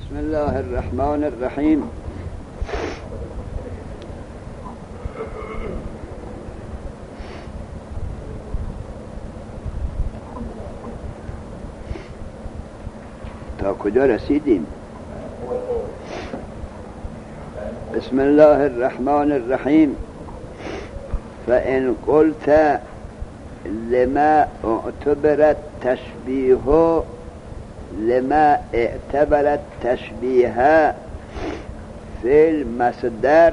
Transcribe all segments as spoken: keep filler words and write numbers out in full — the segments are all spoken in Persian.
بسم الله الرحمن الرحیم. تا کجا رسیدیم؟ بسم الله الرحمن الرحیم. فإن قلت لما اعتبرت تشبیه لما اعتبرت تشبیه فی المصدر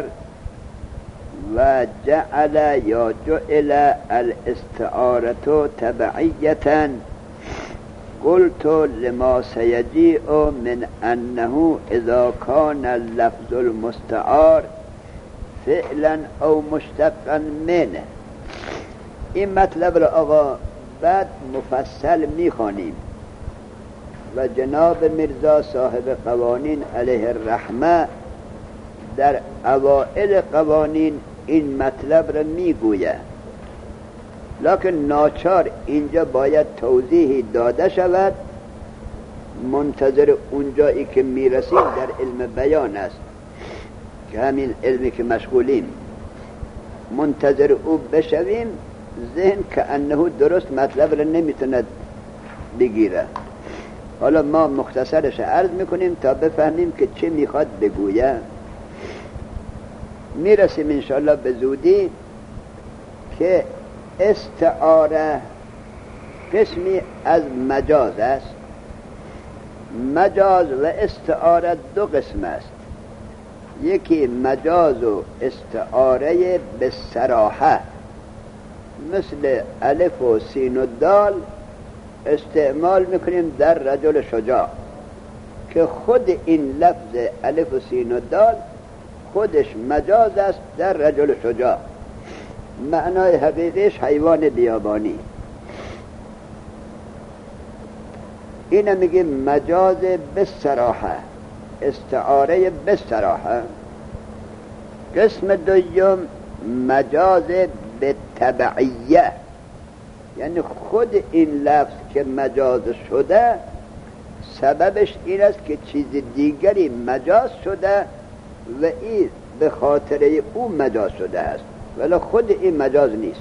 و جعل یا جعل الاستعارة تبعیة قلت لما سيجيء من أنه إذا كان اللفظ المستعار فعلا أو مشتقا منه. این مطلب را آقا بعد مفصل میخوانیم و جناب میرزا صاحب قوانین علیه الرحمه در اوائل قوانین این مطلب را میگوید، لکن ناچار اینجا باید توضیحی داده شود. منتظر اونجایی که میرسیم در علم بیان است که همین علمی که مشغولیم، منتظر او بشویم ذهن که انه درست مطلب را نمیتوند بگیره. حالا ما مختصرش عرض میکنیم تا بفهمیم که چه میخواد بگویه. میرسیم انشاءالله به زودی که استعاره قسمی از مجاز است. مجاز و استعاره دو قسم است. یکی مجاز و استعاره به صراحه، مثل الف و سین و دال استعمال میکنیم در رجل شجاع، که خود این لفظ الف و سین و دال خودش مجاز است در رجل شجاع، معنای حقیقیش حیوان بیابانی. اینه میگیم مجاز بالصراحه، استعاره بالصراحه. قسم دوم مجاز بالتبعیه، یعنی خود این لفظ که مجاز شده سببش این است که چیز دیگری مجاز شده و این به خاطر او مجاز شده است، ولی خود این مجاز نیست.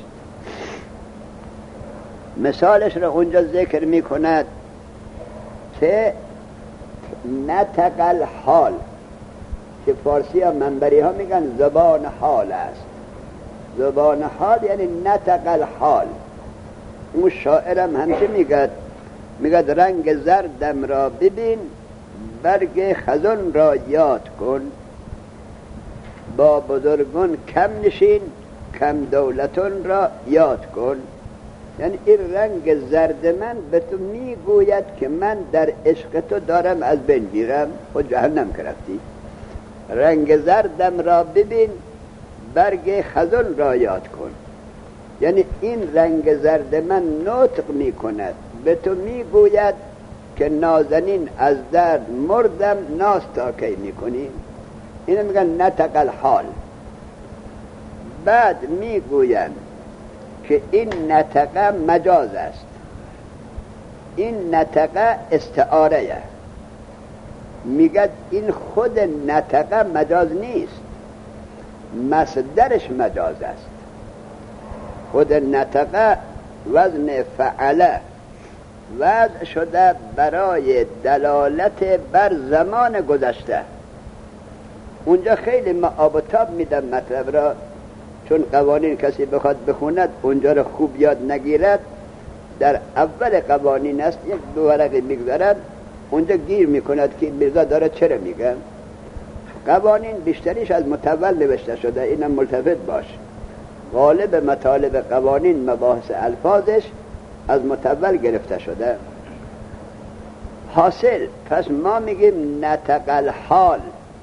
مثالش را اونجا ذکر می کند که نطق الحال، که فارسی ها منبری ها میگن زبان حال است. زبان حال یعنی نطق الحال. اون شاعرم همچه میگد، میگد رنگ زردم را ببین، برگ خزان را یاد کن، با بزرگان کم نشین، کم دولتان را یاد کن. یعنی این رنگ زرد من به تو میگوید که من در عشق تو دارم از بین میرم، خود جهنم کرفتی. رنگ زردم را ببین، برگ خزان را یاد کن. یعنی این رنگ زرد من نطق میکند، به تو میگوید که نازنین از درد مردم، ناز تا کی میکنی. اینو میگن نطق الحال. بعد میگویند که این نطقه مجاز است، این نطقه استعاره. میگد این خود نطقه مجاز نیست، مصدرش مجاز است. خود نطقه وزن فعله وضع شده برای دلالت بر زمان گذشته. اونجا خیلی ما آب و تاب میدم مطلب را، چون قوانین کسی بخواد بخوند اونجا را خوب یاد نگیرد، در اول قوانین است یک دو ورقی میگذارد، اونجا گیر میکند که میرزا داره چرا میگه. قوانین بیشتریش از متول نوشته شده، اینم ملتفت باش. غالب مطالب قوانین مباحث الفاظش از متول گرفته شده. حاصل پس ما میگیم نطق الحال،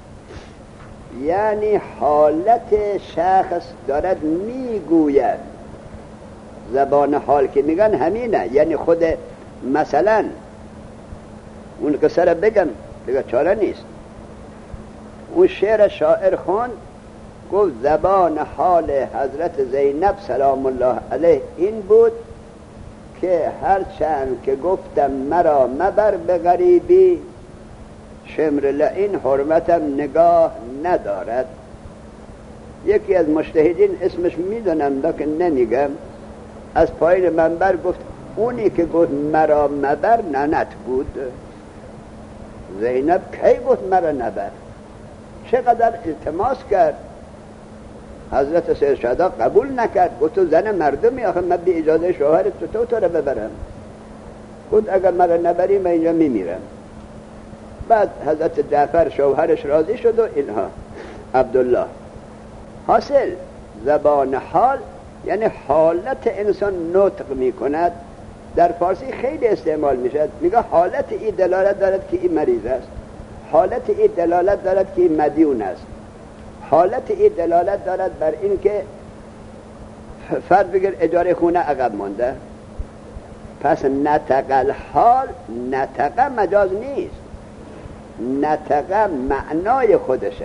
یعنی حالت شخص دارد میگوید. زبان حال که میگن همینه، یعنی خود مثلا اون قصه را بگم دیگه چاره نیست. اون شعر شاعر خوند، گفت زبان حال حضرت زینب سلام الله علیه این بود که هرچند که گفتم مرا مبر به غریبی، شمر لعین حرمتم نگاه ندارد. یکی از مجتهدین اسمش میدونم لیکن نمیگم، از پایین منبر گفت اونی که گفت مرا مبر ننت بود. زینب کی گفت مرا نبر؟ چقدر التماس کرد، حضرت سید شهدا قبول نکرد. گفت تو زن مردمی، آخه من بی اجازه شوهرت تو تو تو رو ببرم. گفت اگر مرا نبری من اینجا میمیرم. بعد حضرت جعفر شوهرش راضی شد و اینها. عبدالله حاصل زبان حال یعنی حالت انسان نطق می کند. در فارسی خیلی استعمال می شد، میگه حالت این دلالت دارد که این مریض است، حالت این دلالت دارد که این مدیون است، حالت این دلالت دارد بر این که فرد بگیر اجاره خونه عقب مانده. پس نطق الحال، نطق مجاز نیست، نطق معنای خودشه.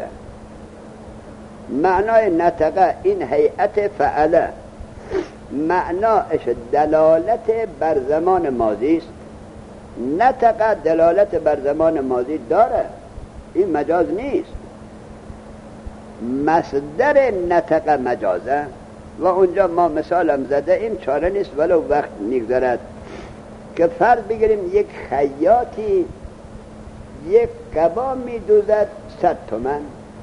معنای نطق این هیئت فعله، معناش دلالت بر زمان ماضی است. نطق دلالت بر زمان ماضی داره، این مجاز نیست. مصدر نطق مجازه و اونجا ما مثالم زده این چاره نیست ولو وقت میگذرد که فرض بگیریم یک خیاطی یک قبا میدوزد صد تومن.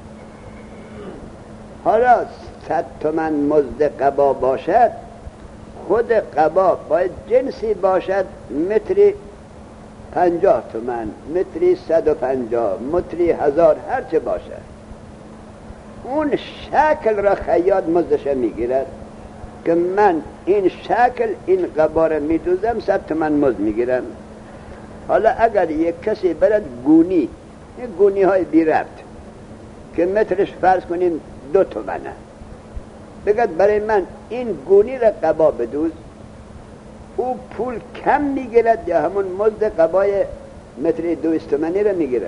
حالا صد تومن مزد قبا باشد، خود قبا باید جنسی باشد متری پنجاه تومن، متری صد و پنجاه، متری هزار، هرچه باشد. اون شکل را خیاط مزدش میگیرد که من این شکل این قبا را میدوزم صد تومن مزد میگیرم. حالا اگر یک کسی برد گونی، این گونی های بی ربط که مترش فرض کنیم دو تومنه، بگد برای من این گونی را قبا بدوز، او پول کم میگیرد یا همون مزد قبای متری دویست تومنی را میگیره؟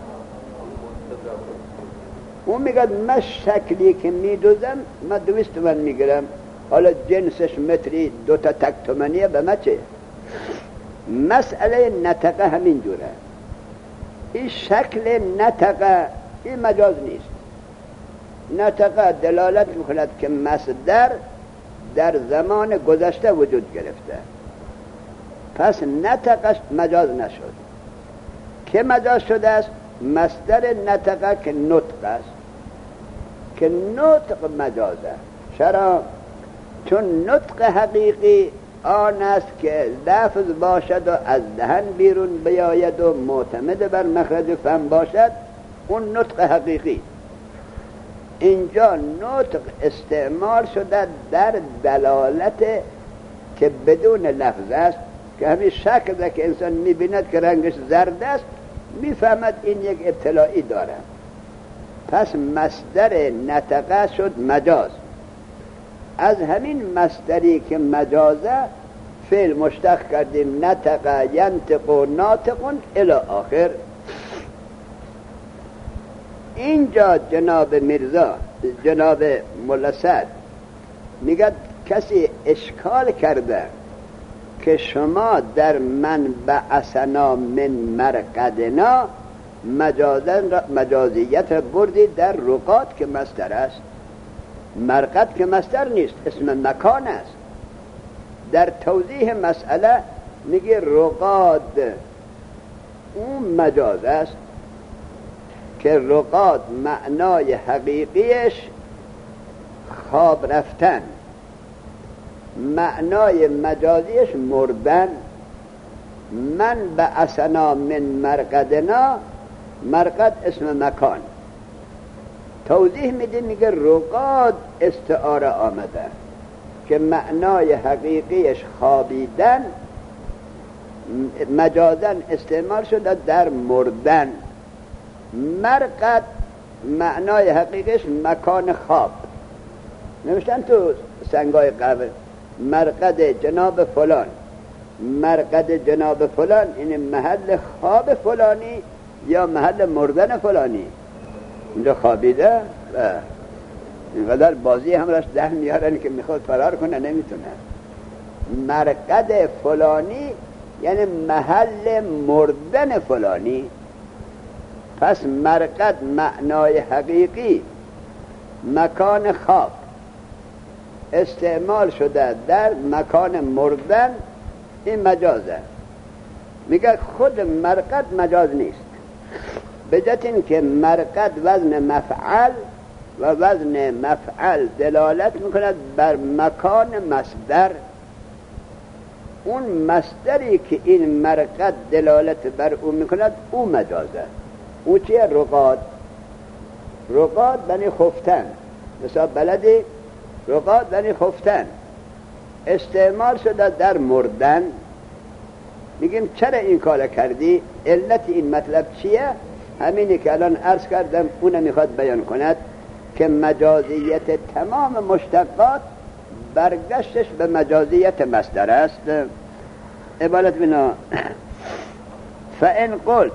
اون میگد من شکلی که میدوزم من دویست تومن میگیرم، حالا جنسش متری دو تا تک تومنیه، به من چه؟ مسئله نطقه همین جوره. این شکل نطقه این مجاز نیست. نطقه دلالت میکند که مصدر در زمان گذشته وجود گرفته، پس نطقش مجاز نشد. که مجاز شده است؟ مصدر نطقه که نطق است، که نطق مجازه. چرا؟ چون نطق حقیقی آن است که لفظ باشد و از دهن بیرون بیاید و معتمد بر مخرج فم باشد، اون نطق حقیقی. اینجا نطق استعمال شده در دلالت که بدون لفظ است، که همین شکل که انسان میبیند که رنگش زرد است میفهمد این یک ابتلاعی داره. پس مصدر نطقه شد مجاز. از همین مصدری که مجازه فعل مشتق کردیم، نطقه ینطق و ناطقون الی آخر. اینجا جناب میرزا جناب مولا سعد میگه کسی اشکال کرده که شما در من بعثنا من مرقدنا مجازیت بردی در رقاد که مصدر است. مرقد که مصدر نیست، اسم مکان است. در توضیح مسئله میگه رقاد اون مجاز است که رقاد معنای حقیقیش خواب رفتن، معنای مجازیش مردن. من بعثنا من مرقدنا، مرقد اسم مکان. توضیح میده میگه رقاد استعاره آمده که معنای حقیقیش خوابیدن، مجازن استعمال شده در مردن. مرقد معنای حقیقیش مکان خواب. نوشتن تو سنگای قبر مرقد جناب فلان، مرقد جناب فلان این محل خواب فلانی یا محل مردن فلانی. اینجا خوابیده و اینقدر بازی همراش ده میارن که میخواد فرار کنه نمیتونه. مرقد فلانی یعنی محل مردن فلانی. پس مرقد معنای حقیقی مکان خواب استعمال شده در مکان مردن، این مجازه. میگه خود مرقد مجاز نیست، به جهت این که مرقد وزن مفعل و وزن مفعل دلالت میکند بر مکان مصدر. اون مصدری که این مرقد دلالت بر او میکند او مجازه. او چیه؟ رقاد. رقاد بنی خفتن، مثلا بلدی رقاد بنی خفتن استعمال شده در مردن. میگیم چرا این کار کردی؟ علت این مطلب چیه؟ همینی که الان عرض کردم اون میخواد بیان کند که مجازیت تمام مشتقات برگشتش به مجازیت مصدر است. عبارت بنا فإن قلت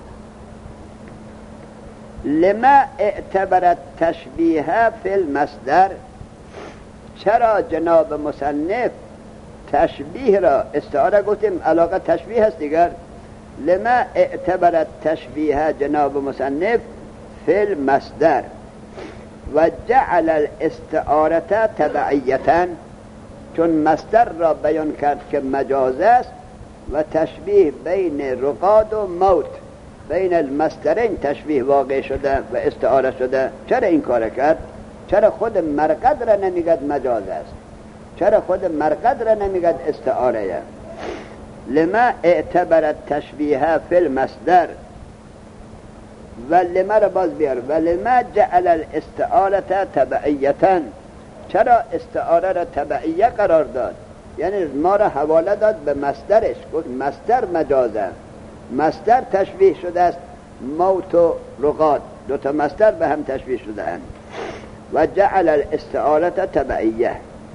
لما اعتبرت تشبیه فی المصدر، چرا جناب مصنف تشبیه را استعاره گفتیم علاقه تشبیه هست دیگر، لما اعتبرت تشبیه جناب مصنف فی المصدر و جعل الاستعاره تبعیتا، چون مصدر را بیان کرد که مجاز است و تشبیه بین رقاد و موت بین المصدرین تشبیه واقع شده و استعاره شده. چرا این کار کرد؟ چرا خود مرقد را نمیگد مجاز است؟ چرا خود مرقد را نمیگد استعاره؟ لما اعتبرت تشبیه فی المصدر و لما را باز بیار و لما جعل الاستعاره تبعیتا، چرا استعاره را تبعیه قرار داد؟ یعنی ما را حواله داد به مصدرش، گفت مصدر مجازه، مصدر تشبیه شده است. موت و رقاد دو تا مصدر به هم تشبیه شده اند. و جعل الاستعاره تبعیه.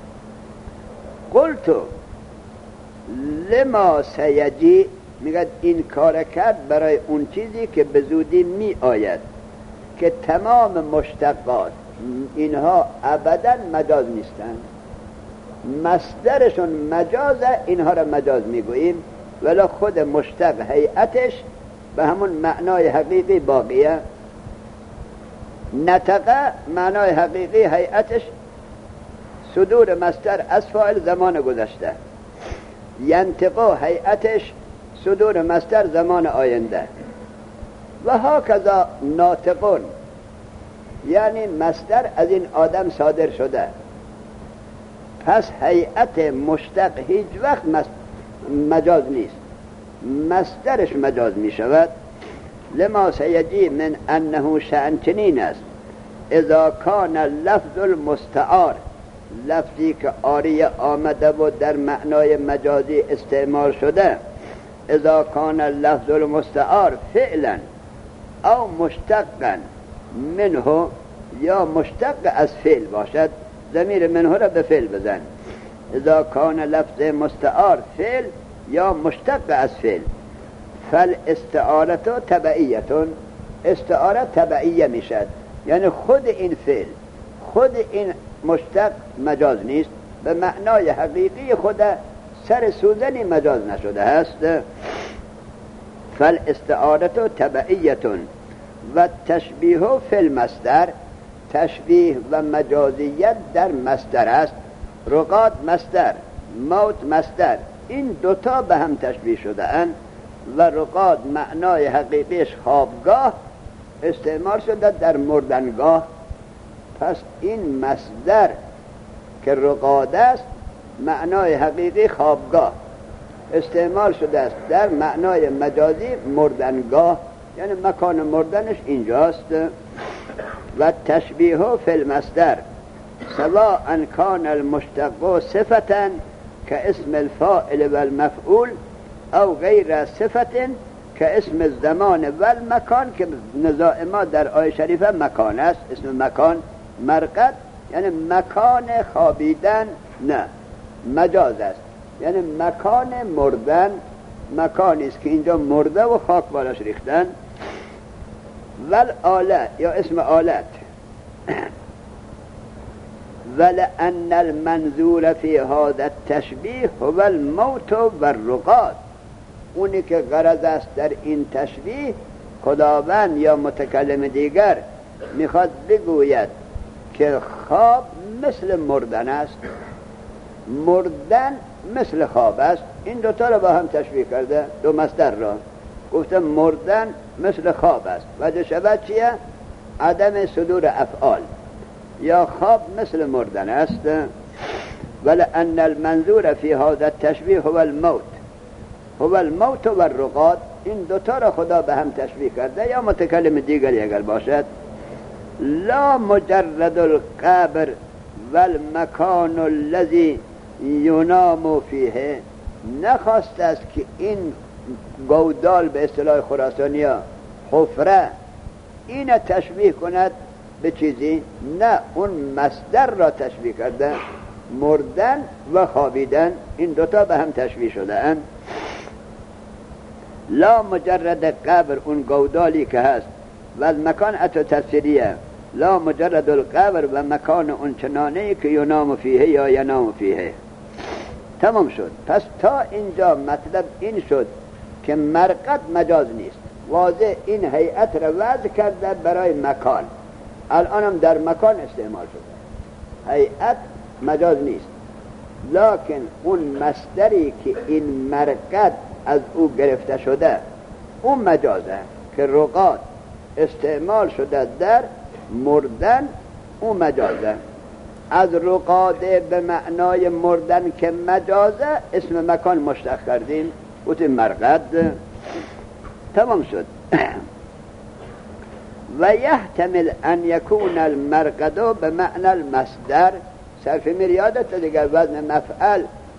قلت لما سیجی، میگه این کار کرد برای اون چیزی که به زودی می آید که تمام مشتقات اینها ابدا مجاز نیستند، مصدرشون مجازه، اینها را مجاز میگوییم، ولی خود مشتق هیئتش به همون معنای حقیقی باقیه. نطقه معنای حقیقی هیئتش صدور مصدر از فاعل زمان گذشته، ینطقه هیئتش صدور مصدر زمان آینده، و هاکذا ناطقون یعنی مصدر از این آدم صادر شده. پس هیئت مشتق هیچ وقت مجاز نیست، مصدرش مجاز می شود. لما سیجی من انه شأن چنین است اذا کان لفظ المستعار، لفظی که آریه آمده و در معنای مجازی استعمال شده، اذا کان لفظ المستعار فعلا او مشتقا منه، یا مشتق از فعل باشد، ضمیر منه را به فعل بزن. اذا کان لفظ مستعار فعل یا مشتق از فعل، فالاستعاره تبعیتون، استعاره تبعیه میشد، یعنی خود این فعل خود این مشتق مجاز نیست، به معنای حقیقی خود سر سوزنی مجاز نشده است. فالاستعاره تبعیتون و تشبیه فی المصدر، تشبیه و مجازیت در مصدر است. رقاد مصدر، موت مصدر، این دوتا به هم تشبیه شده اند و رقاد معنای حقیقیش خوابگاه استعمال شده در مردنگاه. پس این مصدر که رقاد است معنای حقیقی خوابگاه استعمال شده است در معنای مجازی مردنگاه، یعنی مکان مردنش اینجاست. و تشبیه فی المصدر سواء کان المشتق صفتا که اسم الفاعل و المفعول او غیر صفت که اسم الزمان و المکان، که نزاع ما در آیه شریفه مکان است. اسم مکان مرقد یعنی مکان خوابیدن، نه مجاز است، یعنی مکان مردن، مکانی است که اینجا مرده و خاک بالاش ریختن. ول آلت یا اسم آلت ولأن المنظور فی هذا التشبیه هو الموت و الرقاد، اونی که غرض است در این تشبیه خداوند یا متکلم دیگر میخواد بگوید که خواب مثل مردن است، مردن مثل خواب است، این دوتا را با هم تشبیه کرده، دو مصدر را گفته مردن مثل خواب است. وجه شبه چیه؟ عدم صدور افعال. یا خواب مثل مردن است. ولأن المنظور فی هذا التشبیه هو الموت، هو الموت و الرقاد. این دوتا را خدا به هم تشبیه کرده، یا متکلم دیگری اگر باشد. لا مجرد القبر والمکان الذی ینام فیه، نخواست است که این گودال به اصطلاح خراسانی ها حفره این تشبیه کند به چیزی، نه، اون مصدر را تشبیه کرده، مردن و خوابیدن این دوتا به هم تشبیه شده اند. لا مجرد قبر اون گودالی که هست و از مکان اتو تفسیریه، لا مجرد القبر و مکان اون چنانه که ینام فیه یا ینام فیه. تمام شد. پس تا اینجا مطلب این شد که مرقد مجاز نیست، واضح این هیئت را وضع کرده برای مکان، الانم در مکان استعمال شده، هیئت مجاز نیست، لکن اون مصدری که این مرقد از او گرفته شده اون مجازه که رقاد استعمال شده در مردن، اون مجازه. از رقاده به معنای مردن که مجازه اسم مکان مشتق کردیم، گفتیم مرقد. تمام شد. و یحتمل ان یکون المرقد به معنی المصدر، صرف میریادت دیگر وزن مفعل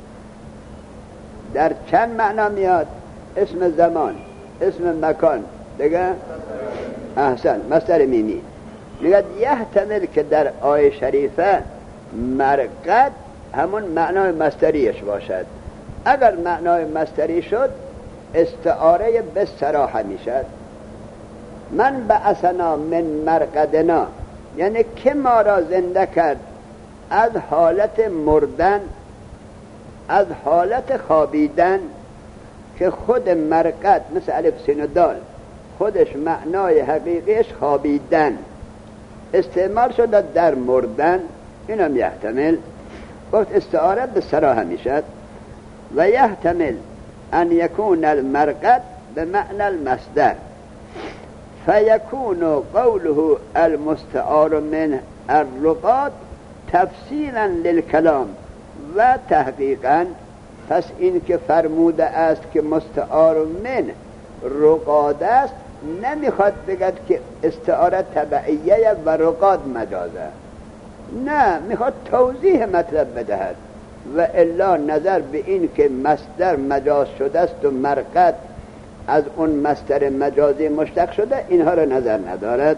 در چند معنا میاد؟ اسم زمان، اسم مکان دیگه، احسن، مصدر میمی. میگه یحتمل که در آیه شریفه مرقد همون معنای مصدریش باشد. اگر معنای مصدری شد استعاره به صراحه میشد. من بعثنا من مرقدنا، یعنی که ما را زنده کرد از حالت مردن، از حالت خوابیدن، که خود مرقد مثل الف سین و دال خودش معنای حقیقیش خوابیدن استعمال شده در مردن، اینم یحتمل. گفت استعاره به صراحه میشد. و یحتمل ان یکون المرقد به معنی المصدر فیکون قوله المستعار من الرقاد تفسیرا للکلام و تحقیقا. پس این که فرموده است که مستعار من رقاد است، نمیخواد بگد که استعاره تبعیه و رقاد مجازه، نه، میخواد توضیح مطلب بدهد. و الا نظر به این که مصدر مجاز شده است و مرقد از اون مصدر مجازی مشتق شده، اینها را نظر ندارد.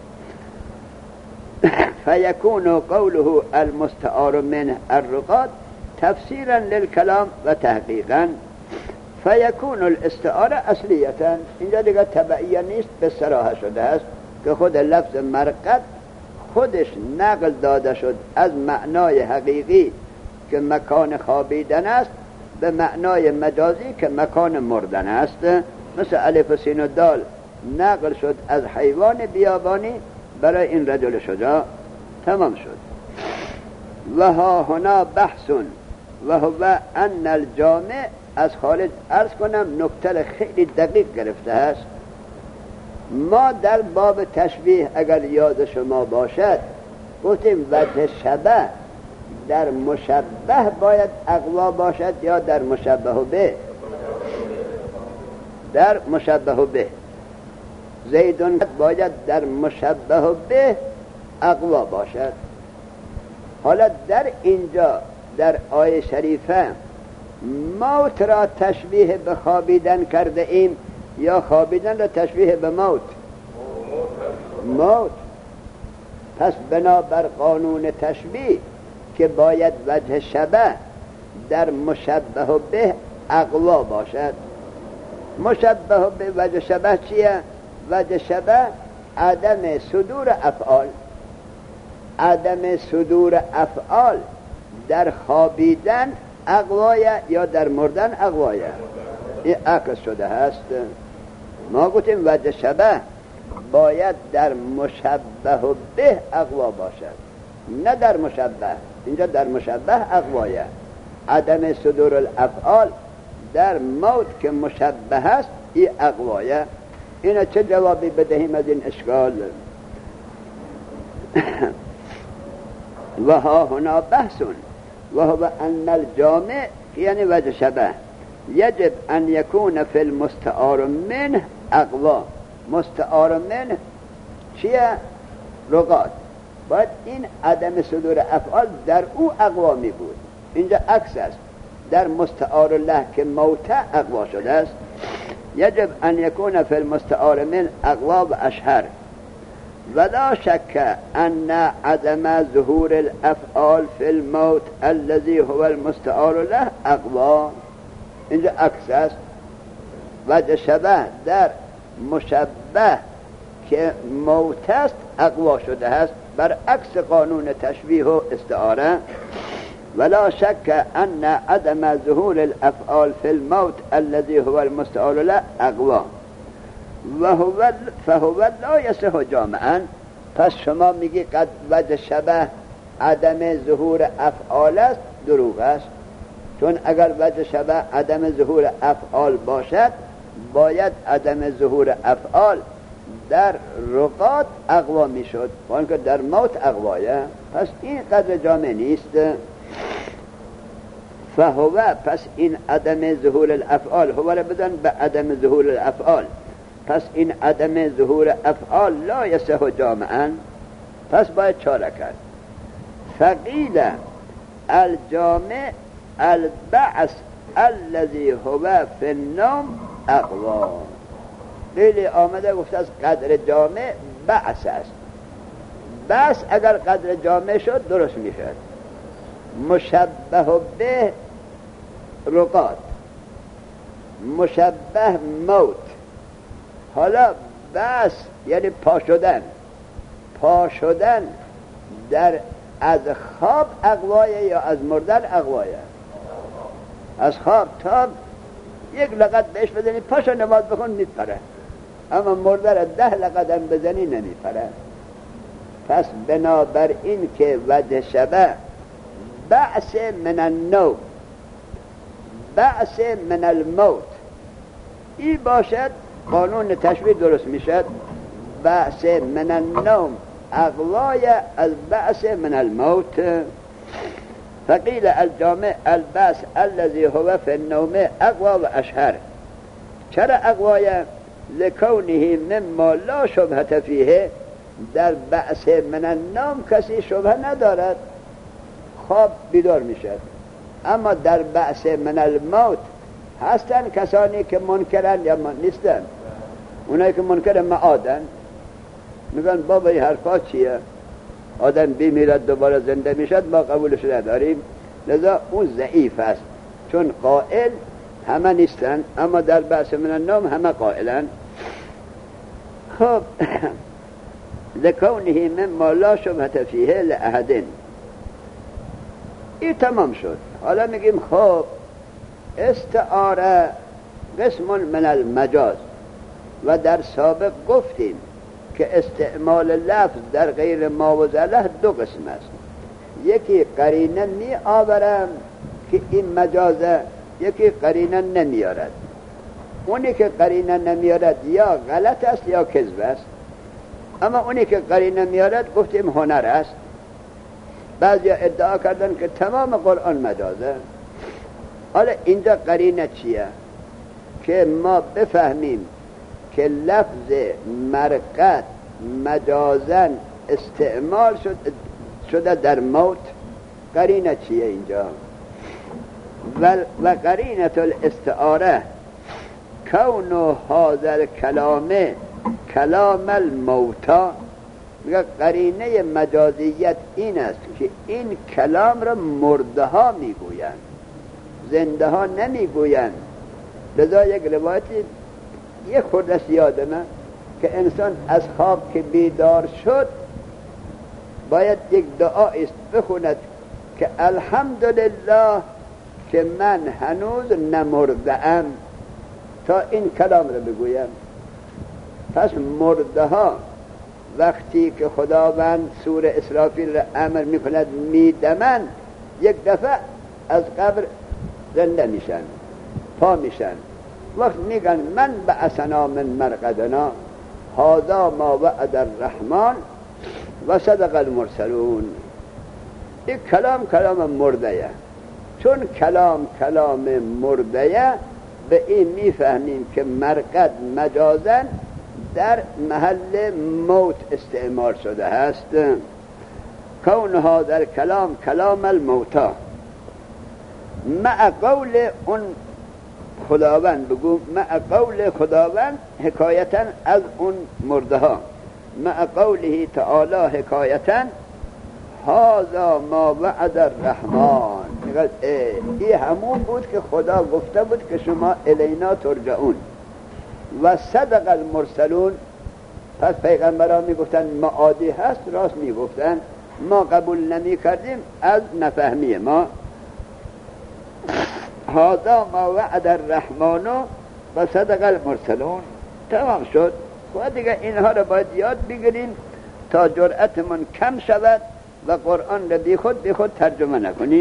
فیکون قوله المستعار من الرقاد تفسیرا للکلام و تحقیقا. فیکون الاستعاره اصلیتا، اینجا دیگه تبعیه نیست، به صراحه شده است که خود لفظ مرقد خودش نقل داده شد از معنای حقیقی که مکان خوابیدن است به معنای مجازی که مکان مردن است. مثل الف و سین و دال نقل شد از حیوان بیابانی برای این رجل شجاع. تمام شد. و ها هنا بحثون و هو ان الجامع، از خالد عرض کنم نکته خیلی دقیق گرفته است. ما در باب تشبیه اگر یاد شما باشد گفتیم وجه شبه در مشبه باید اقوا باشد یا در مشبه به؟ در مشبه به. زیدون باید در مشبه به اقوا باشد. حالا در اینجا در آیه شریفه موت را تشبیه به خوابیدن کرده ایم یا خوابیدن را تشبیه به موت؟ موت. پس بنابر قانون تشبیه که باید وجه شبه در مشبه به اقوا باشد. مشبه به وجه شبه چیه؟ وجه شبه عدم صدور افعال، عدم صدور افعال در خوابیدن اقوایه یا در مردن اقوایه. این عکس شده هست. ما گفتیم وجه شبه باید در مشبه و به اقوا باشد، نه در مشبه. اینجا در مشبه اقوایه. عدم صدور الافعال در موت که مشبه است این اقوایه. اینا چه جوابی بدهیم از این اشکال؟ و ها هنا بحثون و هو ان الجامع یعنی وجه شبه یجب ان یکون فی المستعار منه اقوا. مستعار منه چیه؟ رقاد. باید این عدم صدور افعال در او اقوا می بود. اینجا عکس است، در مستعار له که موت اقوا شده است. یجب ان یکون فی المستعار من اقوا و اشهر ولا شک ان عدم ظهور الافعال فی الموت الذي هو المستعار له اقوا. اینجا عکس است. وجه شبه در مشبه که موت است اقوا شده است، برعکس قانون تشبیه و استعاره. ولا شك ان عدم ظهور الافعال في الموت الذي هو المستعار له اقوا وهو فهو لا يصح جامعا. پس شما میگی قد وجه شبه عدم ظهور افعال است، دروغ است. چون اگر وجه شبه عدم ظهور افعال باشد باید عدم ظهور افعال در رقاد اقوا میشد، وانکه در موت اقوایه. پس این قدر جامع نیست. فهو پس این عدم ظهور الافعال هو را بدن به عدم ظهور الافعال، پس این عدم ظهور افعال لا یصح جامعا، پس باید چاره کرد. فقیل الجامع البعث الذي هو فی النوم اقوا. لیلی آمده گفته از قدر جامع بعث است. بعث اگر قدر جامع شد درست میشد. مشبه به رقاد، مشبه موت. حالا بعث یعنی پا شدن. پا شدن در از خواب اقوایه یا از مردن اقوایه؟ از خواب تا یک لقد بهش بزنی پاشو نماز بخون میپره، اما مرده را ده لقدم بزنی نمیپره. پس بنابر این که وجه شبه بعث من النوم بعث من الموت ای باشد، قانون تشبیه درست میشد. بعث من النوم اقوای از بعث من الموت. فقیل الجامع البعث الذي هو في النوم اقوا و اشهر. چرا اقوای؟ لکونه مما لا شبهه فیه. در بعث من النوم کسی شبهه ندارد، خواب بیدار میشد. اما در بعث من الموت هستن کسانی که منکرن یا من نیستن. اونایی که منکر معادن میگن بابا این حرفا چیه؟ آدم بیمیرد دوباره زنده میشد، ما قبولش نداریم. لذا اون ضعیف است، چون قائل همه نیستن، اما در بعث من النوم همه قائلن. خب لکونه مما لا شبهه فیه لأحد. این تمام شد. حالا میگیم خب استعاره قسم من المجاز، و در سابق گفتیم که استعمال لفظ در غیر ما و له دو قسم است. یکی قرینه می آورم که این مجازه، یکی قرینه نمی آرد. اونی که قرینه نمی آرد یا غلط است یا کذب است. اما اونی که قرینه می آرد گفتیم هنر است. بعضی ادعا کردن که تمام قرآن مجازه. حالا اینجا قرینه چیه؟ که ما بفهمیم که لفظ مرقت مجازن استعمال شد شده در موت. قرینه چیه اینجا؟ و, و قرینه الاستعاره کون هذا الکلام کلام الموتا. میگه قرینه مجازیت این است که این کلام را مرده ها میگویند، زنده ها نمیگویند. لذا یک روایتی یک خودش یادمه که انسان از خواب که بیدار شد باید یک دعایی است بخوند که الحمدلله که من هنوز نمرده ام تا این کلام را بگویم. پس مرده ها وقتی که خداوند سور اسرافیل را امر میکند میدمن، یک دفعه از قبر زنده میشن، پا میشن. وقت میگن من بعثنا من مرقدنا هذا ما وعد الرحمن و صدق المرسلون. این کلام کلام مرده، چون کلام کلام مرده به این میفهمیم که مرقد مجازن در محل موت استعمال شده است. کونها در کلام کلام الموتا، مع قول اون خداوند، بگو مع قول خداوند حکایتا از اون مرده ها، مع قوله تعالی حکایتا هذا ما وعد الرحمن. این همون بود که خدا گفته بود که شما الینا ترجعون. و صدق المرسلون، پس پیغمبران میگفتن معادی هست، راست میگفتن، ما قبول نمی کردیم از نفهمی ما. هذا ما وعد الرحمن و صدق المرسلون. تمام شد. و دیگه اینها رو باید یاد بگیریم تا جرأتمون کم شود و قرآن را بی خود بی خود ترجمه نکنیم.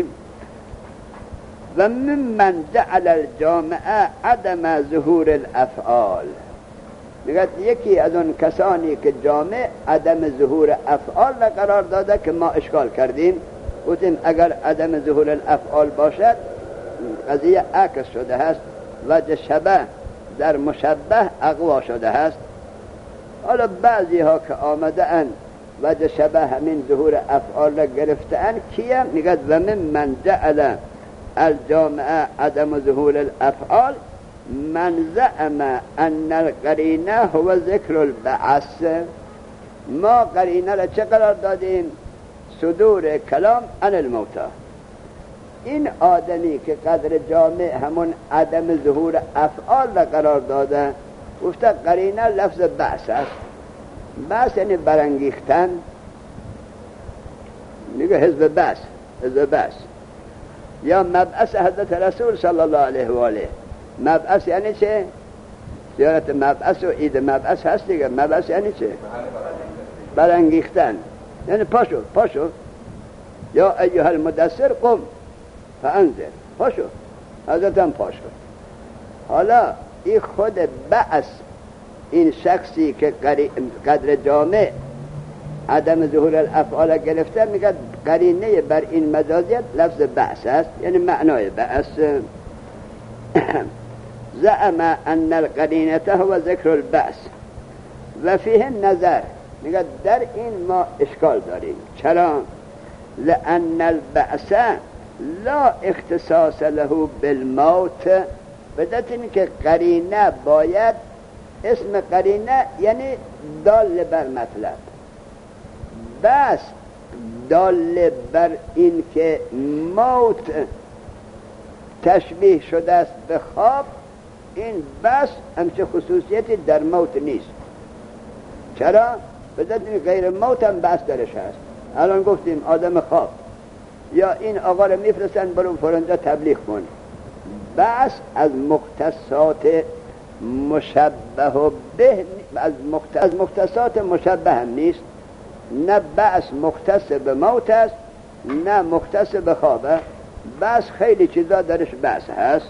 و ممن جعل الجامعه عدم ظهور الافعال، میگه یکی از اون کسانی که جامع عدم ظهور افعال را قرار داده که ما اشکال کردیم. گفتیم اگر عدم ظهور الافعال باشد قضیه عکس شده است، وجه شبه در مشبه اقوا شده است. حالا بعضی ها که آمده اند وجه شبه همین ظهور افعال را گرفته اند، کیه؟ میگه و من جعل الجامعه عدم ظهور الافعال من زعم ان القرینه هو ذکر البعث. ما قرینه را چه قرار دادیم؟ صدور کلام عن الموتی. این آدمی که قدر جامع همون عدم ظهور افعال را قرار داده، گفته قرینه لفظ بعث است. بعث یعنی برانگیختن، میگه حزب بعث، حزب بعث یا مبعث حضرت رسول صلی الله علیه و آله. مبعث یعنی چه؟ زیارت مبعث و عید مبعث هست دیگه. مبعث یعنی چه؟ برانگیختن، یعنی پاشو پاشو یا ایها المدثر قم فانذر، پاشو. حضرت هم پاشو. حالا این خود بعث، این شخصی که قدر جامع عدم ظهور الافعال گرفته، میگه قرینه بر این مجازیت لفظ بعث است، یعنی معنای بعث. زعم ان القرینه هو ذکر البعث و فیه نظر. میگه در این ما اشکال داریم. چرا؟ لان البعث لا اختصاص له بالموت، بدت این که قرینه باید، اسم قرینه یعنی دال بر مطلب، بس دال بر این که موت تشبیه شده است به خواب، این بس همچه خصوصیتی در موت نیست. چرا؟ بدت این غیر موت هم بس درش هست. الان گفتیم آدم خواب یا این آقا رو میفرستن برو فرنجا تبلیغ کن، بس از مختصات مشبه به، از, مخت... از مختصات مشبه هم نیست. نه بس مختص به موت است، نه مختص به خوابه. بس خیلی چیزا درش بس هست.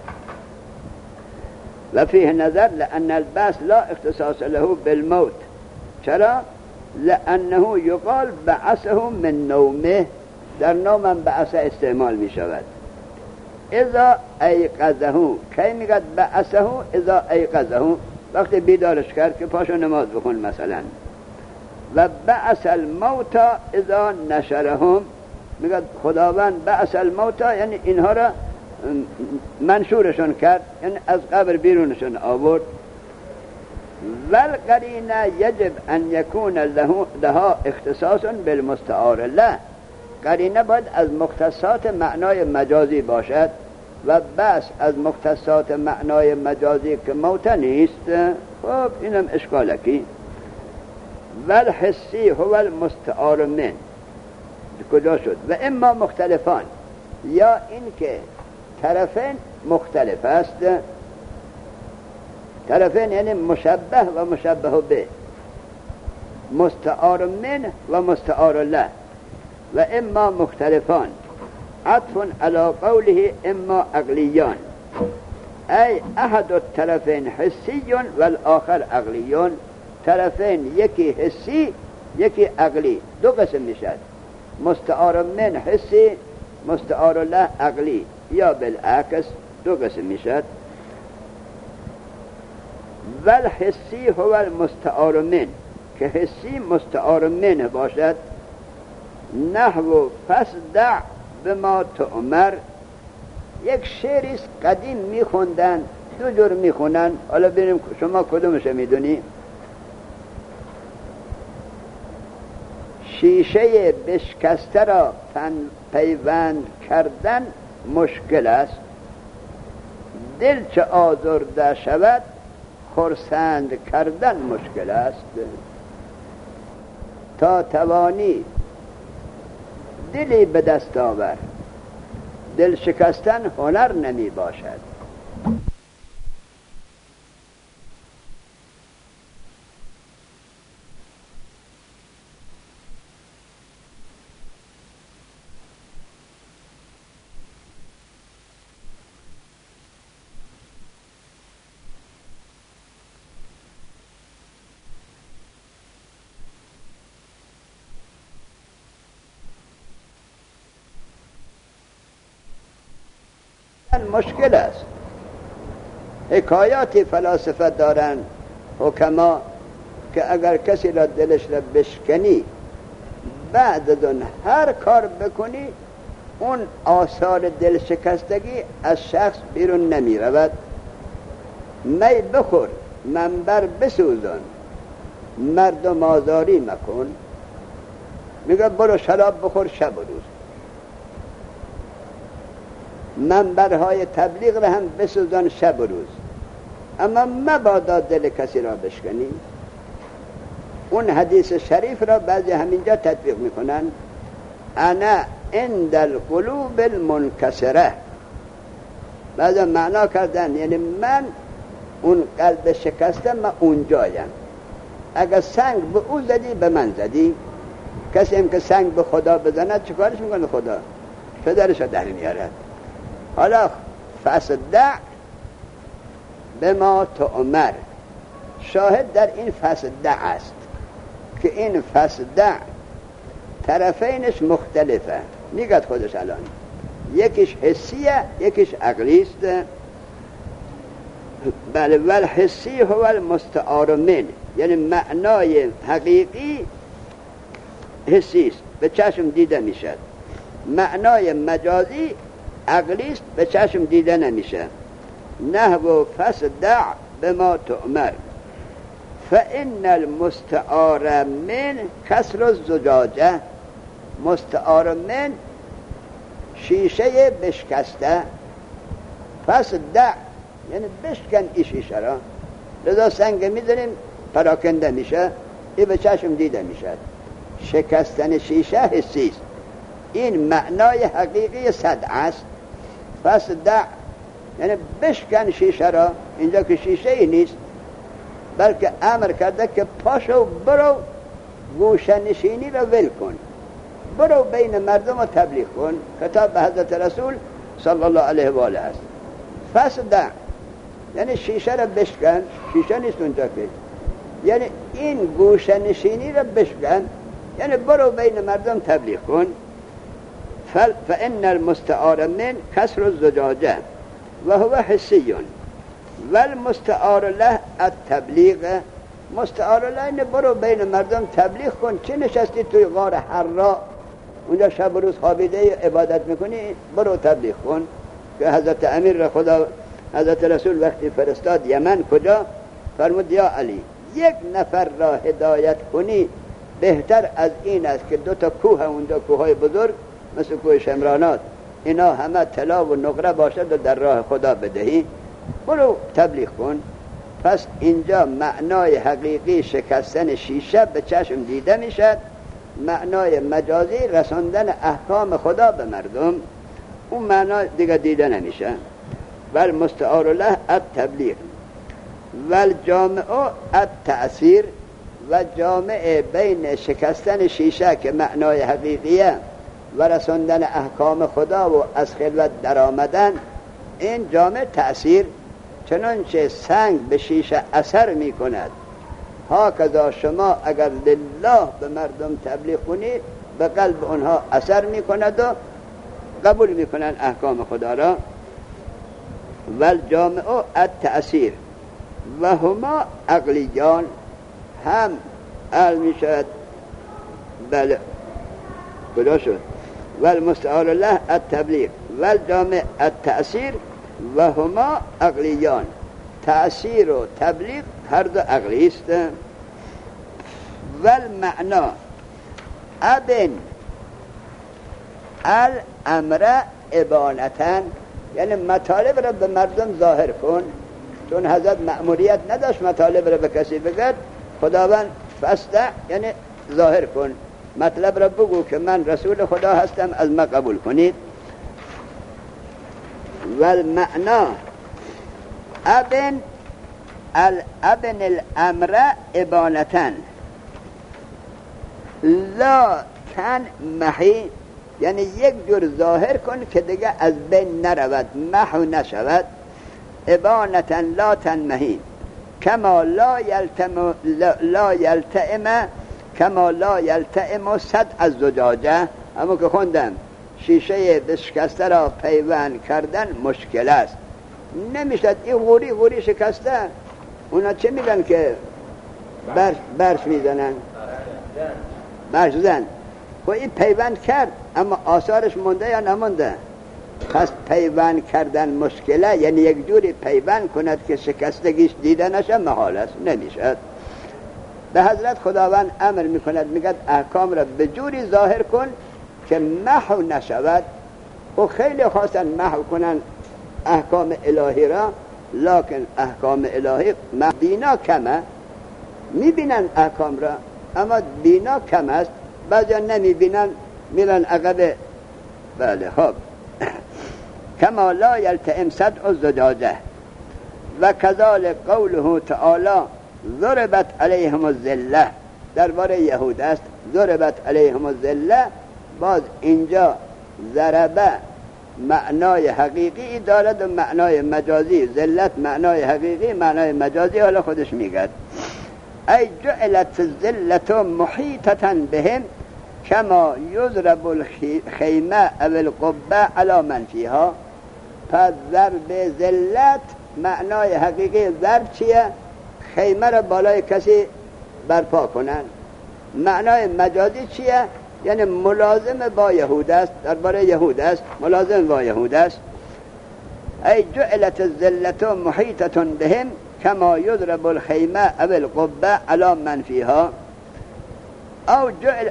و فیه نظر لأن البس لا اختصاص له بالموت. چرا؟ لأنه یقال بعثه من نومه، در نوم هم بعثه استعمال می شود. اذا ایقظه، کی میگد بعثه؟ اذا ایقظه، وقتی بیدارش کرد که پاشو نماز بخون مثلا. و بعث الموتا اذا نشرهم، میگد خداوند بعث الموتا یعنی اینها را منشورشون کرد، یعنی از قبر بیرونشون آورد. والقرینه یجب ان یکون لها اختصاص بالمستعار له، قرینه باید از مختصات معنای مجازی باشد و بس از مختصات معنای مجازی که موت نیست. خب اینم اشکالکی. والحسی هو المستعار من، کجا شد؟ و اما مختلفان، یا این که طرفین مختلف است. طرفین یعنی مشبه و مشبه به، مستعار من و مستعار له، و اما مختلفان عطف علی قوله اما عقلیان، ای احد الطرفین حسی و الاخر عقلیون. طرفین یکی حسی یکی عقلی، دو قسم میشد، مستعار من حسی مستعار له عقلی، یا بالعکس دو قسم میشد. والحسی هو المستعار من، که حسی مستعار من باشد. نحو فاصدع بما تؤمر، یک شعری قدیم میخوندن، دو جور میخونن، حالا ببینیم شما کدومش میدونی. شیشه بشکسته را پیوند کردن مشکل است، دل چه آزرده شود خرسند کردن مشکل است. تا توانی دلی به دست آور، دل شکستن هنر نمی باشد. مشکل است. حکایاتی فلاسفه دارن حکما که اگر کسی را دلش را بشکنی، بعد از اون هر کار بکنی اون آثار دل شکستگی از شخص بیرون نمی رود. می بخور، منبر بسوزن، مردم آزاری مکن. میگه برو شراب بخور شب و روز. منبرهای تبلیغ را هم بسوزن شب و روز، اما مبادا دل کسی را بشکنی. اون حدیث شریف را بعضی همینجا تطبیق میکنن، انا عند القلوب المنکسره. بعضی معنا کردن یعنی من اون قلب شکسته، من اونجایم. اگر سنگ به او زدی به من زدی. کسی هم که سنگ به خدا بزند چیکارش میکنه؟ خدا پدرش را در میارد. حالا فاصدع بما تؤمر، شاهد در این فاصدع است که این فاصدع طرفینش مختلفه. میگد خودش الان یکیش حسیه یکیش عقلی است. بله، والحسی هو المستعار من، یعنی معنای حقیقی حسی است، به چشم دیده میشد. معنای مجازی عقلی است، به چشم دیده نمیشه. نحو فاصدع بما تؤمر فإن المستعار من کسر الزجاجه. مستعار من شیشه بشکسته، فاصدع یعنی بشکن این شیشه را. لذا سنگ میزنیم پراکنده میشه، این به چشم دیده میشه. شکستن شیشه حسی است. این معنای حقیقی صدع است. فاصدع یعنی بشکن شیشه را. اینجا که شیشه ای نیست، بلکه امر کرده که پاشو برو گوشه نشینی را ول کن، برو بین مردم و تبلیغ کن. خطاب به حضرت رسول صلی الله علیه و آله است. فاصدع یعنی شیشه را بشکن، شیشه نیست اونجا که، یعنی این گوشه نشینی را بشکن، یعنی برو بین مردم تبلیغ کن. فإن المستعار من کسر الزجاجه و هو حسی والمستعار له التبلیغ. مستعار له اینه برو بین مردم تبلیغ کن. چه نشستی توی غار حرا اونجا شب و روز خوابیده عبادت میکنی؟ برو تبلیغ کن. که حضرت امیر خدا حضرت رسول وقتی فرستاد یمن کجا، فرمود یا علی یک نفر را هدایت کنی بهتر از این است که دو تا کوه اونجا، کوههای بزرگ مثل کوه شمرانات، اینا همه طلا و نقره باشد و در راه خدا بدهی، برو تبلیغ کن. پس اینجا معنای حقیقی شکستن شیشه به چشم دیده میشد، معنای مجازی رساندن احکام خدا به مردم، اون معنا دیگه دیده نمیشه. بل مستعار له التبلیغ و جامع التأثیر و جامع بین شکستن شیشه که معنای حقیقیه و رساندن احکام خدا و از خلوت در آمدن، این جامع تأثیر. چنانچه سنگ به شیشه اثر می کند، هاکذا شما اگر لله به مردم تبلیغ کنید به قلب اونها اثر می کند و قبول می کنند احکام خدا را. و جامع التأثیر و هما عقلیان، هم عقل می شود، بله کجا شد، و المستعار له التبلیغ و جامع التأثیر و هما عقلیان، تأثیر و تبلیغ هر دو عقلی است. و المعنا ابن الامر ابانتن، یعنی مطالب را به مردم ظاهر کن، چون حضرت مأموریت نداشت مطالب را به کسی بگد. خداوند فاستع یعنی ظاهر کن، مطلب را بگو که من رسول خدا هستم، از ما قبول کنید. و المعنا ابن الابن الامر ابانتن لا تن محی، یعنی یک جور ظاهر کن که دیگه از بین نرود، محو نشود. ابانتن لا تن محی کما لا یلتم لا یلتئم کما لا یلتئم صد از زجاجه. اما که خوندم شیشه بشکسته را پیوند کردن مشکل است، نمیشد. این غوری غوری شکسته، اونا چه میگن که برش, برش میزنن، برش زن. خب این پیوند کرد اما آثارش مونده یا نمونده؟ پس پیوند کردن مشکله، یعنی یک جوری پیوند کند که شکستگیش دیده نشه، محال است، نمیشد. به حضرت خداوند امر میکند، میگد احکام را به جوری ظاهر کن که محو نشود. و خیلی خواستن محو کنن احکام الهی را، لکن احکام الهی بینا کمه، میبینن احکام را اما بینا کم است، بعضی نمیبینن میرن عقب. بله خب کما لا یلتئم صدع الزجاجه. و کذالک قوله تعالی ضربت علیهم الذله، درباره یهود است. ضربت علیهم الذله، باز اینجا ضربه معنای حقیقی دارد و معنای مجازی. ذلت معنای حقیقی، معنای مجازی حالا خودش میگه. ای جعلت الذلة محیطة بهم کما یضرب الخیمه او القبه علی من فیها. پس ضرب ذلت معنای حقیقی ضرب چیه؟ خیمه را بالای کسی برپا کنن. معنای مجازی چیه؟ یعنی ملازم با یهود است، درباره یهود است، ملازم با یهود است. ای جعلت الذلة محیطة بهم کما یضرب الخیمه او القبه علی من فیها. او جعل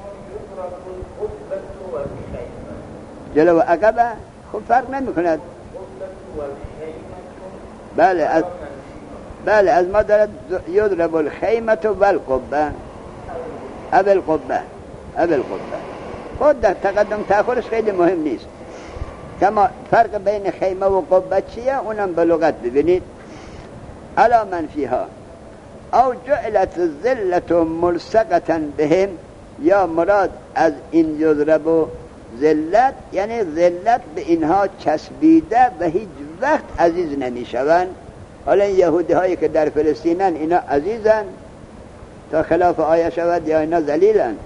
جلو عقبه خب فرق نمی کند. بله از بله از ما دارد یضرب الخیمه و القبه او القبه او القبه. خود در تقدم تأخرش خیلی مهم نیست. کما فرق بین خیمه و قبه چیه اونم به لغت ببینید. علی من فیها. او جعلت الذلة ملصقة بهم، یا مراد از این یضرب و ذلت یعنی ذلت به اینها چسبیده و هیچ وقت عزیز نمیشوند. حالا یهودی هایی که در فلسطینن اینا عزیزن تا خلاف آیه شود یا اینا ذلیلن؟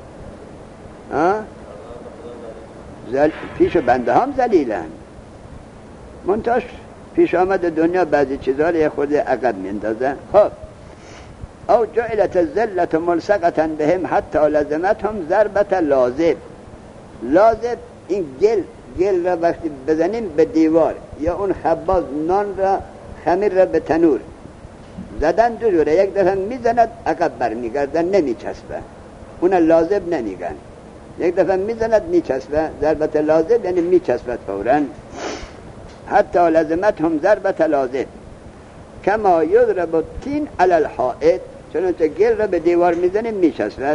زل... پیش بنده هم ذلیلن، منتاش پیش آمد دنیا بعضی چیزها رو خود عقب میندازن. خب او جعلت الذلة ملصقة بهم حتی لزمتهم ضربة لازب. لازب این گل گل را وقتی بزنیم به دیوار، یا اون خباز نان را خمیر را به تنور زدن دو جوره، یک دفعه میزند عقب برمیگردن نمیچسبه، اون لازب نمیگن. یک دفعه میزند میچسبه، ضربت لازب یعنی میچسبد فوراً. حتی لازمتهم ضربت لازب کما یضرب الطین علی الحائط، چنانچه گل را به دیوار میزنیم میچسبد.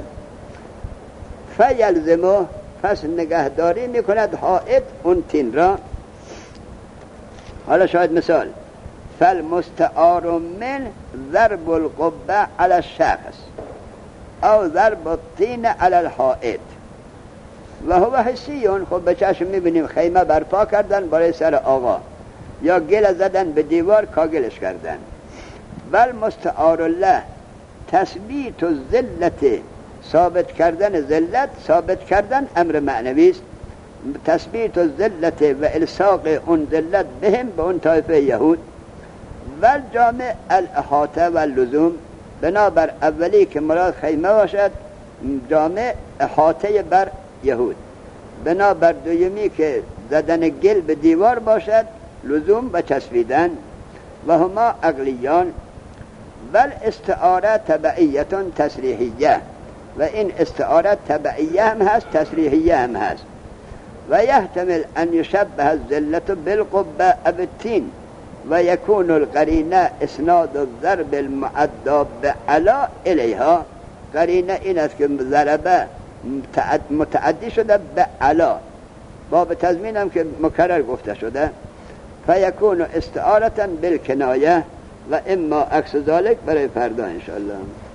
فیلزمه، پس نگهداری میکند حائط اون تین را. حالا شاید مثال، فالمستعار من ضرب القبه على الشخص او ضرب الطین على الحائط و هو حسیون. خب به چشم میبینیم خیمه برپا کردن برای سر آقا، یا گل زدن به دیوار کاگلش کردن. بل مستعار الله تثبیت و ذلت، ثابت کردن ذلت، ثابت کردن امر معنوی است. تثبیت و ذلت و الصاق اون ذلت بهم به اون طایفه یهود. و جامع الاحاطه و اللزوم، بنابر اولی که مراد خیمه باشد جامع احاطه بر یهود، بنابر دویمی که زدن گل به دیوار باشد لزوم و چسبیدن. و هما عقلیان. بل استعاره تبعیتون تصریحیه، و این استعاره تبعیه هم هست تصریحیه هم هست. و یحتمل ان یشبه الذلت بالقبه او الطین و یکون القرینه اسناد الضرب المعدى بعلا الیها. قرینه این است که ضربه متعدی شده به علا، باب تضمین هم که مکرر گفته شده. فیکون استعارة بالکنایه و اما عکس ذلك برای فردا انشاءالله.